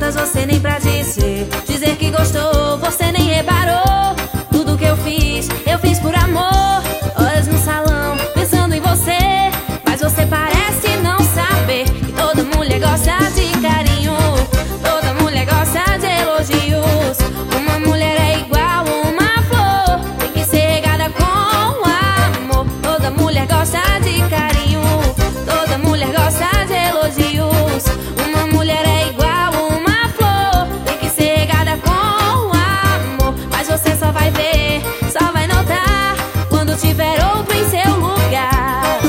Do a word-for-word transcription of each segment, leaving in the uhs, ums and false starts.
contas você nem pra dizer. Dizer que gostou, você nem reparou. Tudo que eu fiz, eu fiz por amor. Horas no salão, pensando em você. Mas você parece não saber que toda mulher gosta de carinho, toda mulher gosta de elogios. Uma mulher é igual uma flor, tem que ser regada com amor. Toda mulher gosta de carinho, toda mulher gosta de elogios. Uma mulher é igual uma flor, tem que ser regada com amor. Mas você só vai ver, só vai notar quando tiver outro em seu lugar.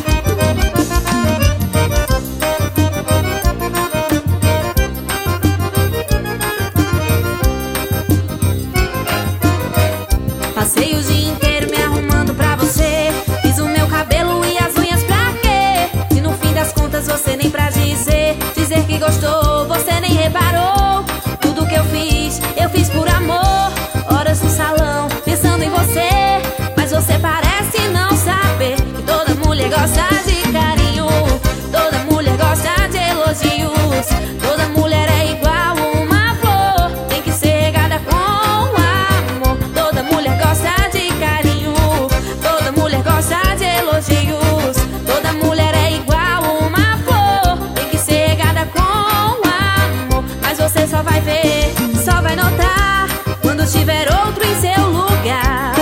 Passei o dia inteiro me arrumando pra você. Fiz o meu cabelo e as unhas pra quê? Se no fim das contas você nem pra dizer. Dizer que gostou, você nem reparou. Tudo que eu fiz, eu fiz por amor. Horas no salão, pensando em você. Mas você parece não saber que toda mulher gosta de carinho, toda mulher gosta de elogios. Toda mulher é igual uma flor, tem que ser regada com amor. Toda mulher gosta de carinho, toda mulher gosta de elogios. Toda mulher é igual uma flor, tem que ser regada com amor. Mas você só vai ver, só vai notar quando tiver outro em seu lugar.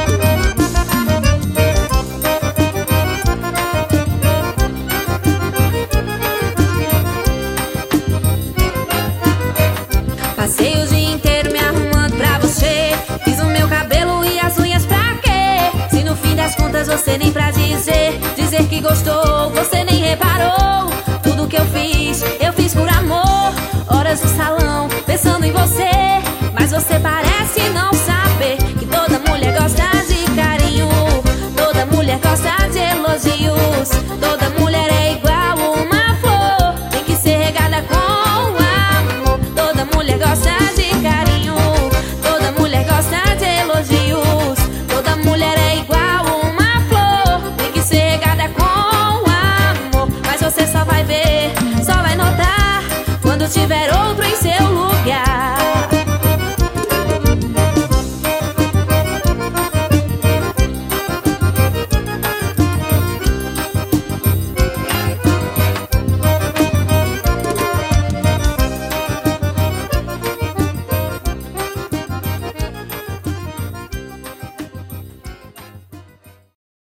Passei o dia inteiro me arrumando pra você. Fiz o meu cabelo e as unhas pra quê? Se no fim das contas você nem pra dizer. Dizer que gostou, você nem reparou. Tudo que eu fiz, eu fiz por amor. Horas no salão, pensando em você. Mas você parece não saber que toda mulher gosta de carinho, toda mulher gosta de elogios. Toda mulher é igual uma flor, tem que ser regada com amor. Toda mulher gosta de carinho, toda mulher gosta de elogios. Toda mulher é igual uma flor, tem que ser regada com amor. Mas você só vai ver, só vai notar quando tiver outro